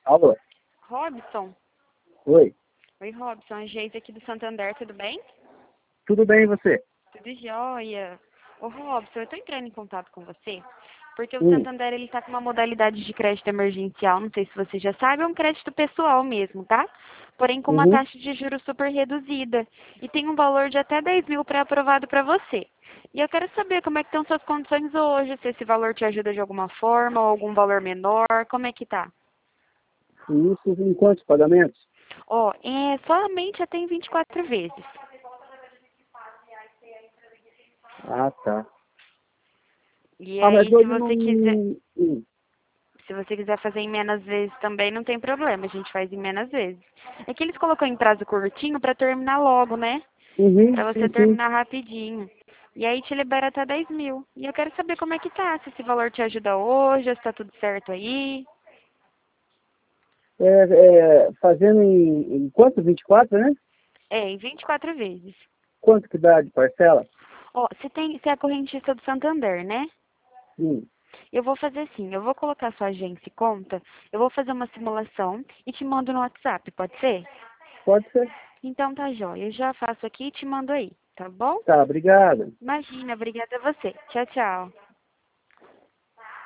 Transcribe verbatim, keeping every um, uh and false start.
Alô? Robson? Oi. Oi, Robson. A Geise aqui do Santander, tudo bem? Tudo bem e você? Tudo jóia. Ô, Robson, eu tô entrando em contato com você porque o Hum. Santander, ele tá com uma modalidade de crédito emergencial, não sei se você já sabe, é um crédito pessoal mesmo, tá? Porém, com uma Uhum. taxa de juros super reduzida. E tem um valor de até dez mil pré-aprovado para você. E eu quero saber como é que estão suas condições hoje, se esse valor te ajuda de alguma forma, ou algum valor menor, como é que tá? E isso em quantos pagamentos? Ó, é somente até em vinte e quatro vezes. Ah, tá. E Ah, mas aí, se hoje não... você quiser, Hum. se você quiser fazer em menos vezes também, não tem problema, a gente faz em menos vezes. É que eles colocam em prazo curtinho para terminar logo, né? Uhum, Para você sim, sim. terminar rapidinho. E aí te libera até dez mil. E eu quero saber como é que tá, se esse valor te ajuda hoje, se tá tudo certo aí. É, é, fazendo em, em quanto? vinte e quatro, né? É, em vinte e quatro vezes. Quanto que dá de parcela? Ó, você tem, você é a correntista do Santander, né? Hum. Eu vou fazer assim, eu vou colocar sua agência e conta, eu vou fazer uma simulação e te mando no WhatsApp, pode ser? Pode ser. Então tá jóia, eu já faço aqui e te mando aí, tá bom? Tá, obrigado. Imagina, obrigada a você. Tchau, tchau.